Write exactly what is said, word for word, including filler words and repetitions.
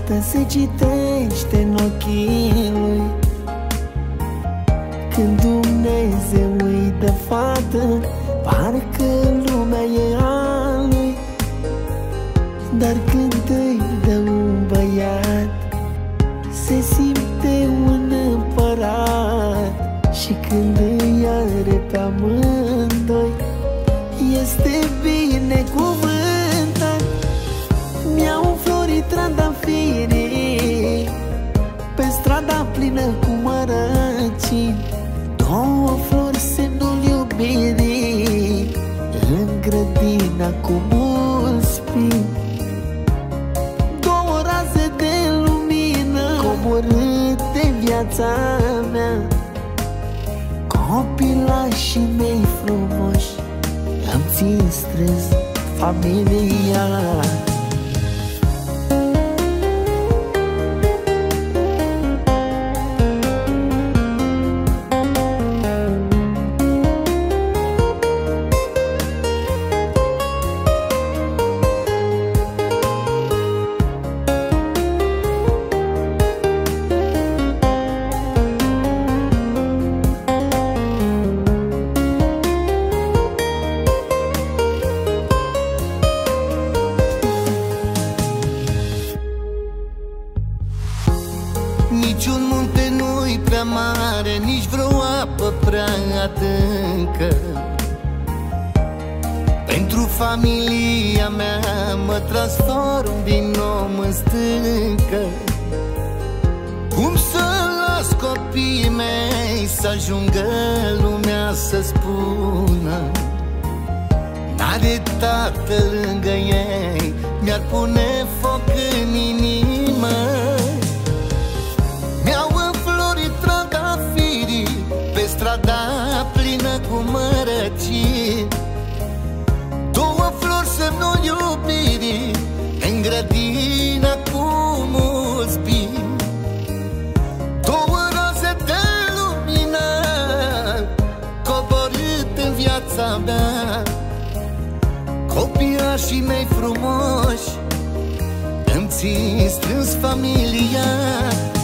Iată se citește în ochii lui când Dumnezeu îi dă fată, parcă lumea e a lui. Dar când îi dă un băiat, se simte un împărat. Și când îi are pe amândoi, este binecuvântat. Mi-au înflorit trandafirii pe strada plină cu mărăcini, două flori semnul iubirii în grădina cu mulți spini. Două raze de lumină coborâte viața mea. Copilașii mei frumoși, am țin strâns familia. Niciun munte nu-i prea mare, nici vreo apă prea adâncă. Pentru familia mea mă transform din om în stâncă. Cum să las copiii mei să ajungă lumea să spună n-are tată lângă ei, mi-ar pune foc în inimă. Mi-au înflorit trandafirii pe strada plină cu mărăcini, două flori semnul iubirii în grădina cu mulți spini. Două raze de lumină coborât în viața mea. Copilașii mei frumoși, îmi țin strâns familia.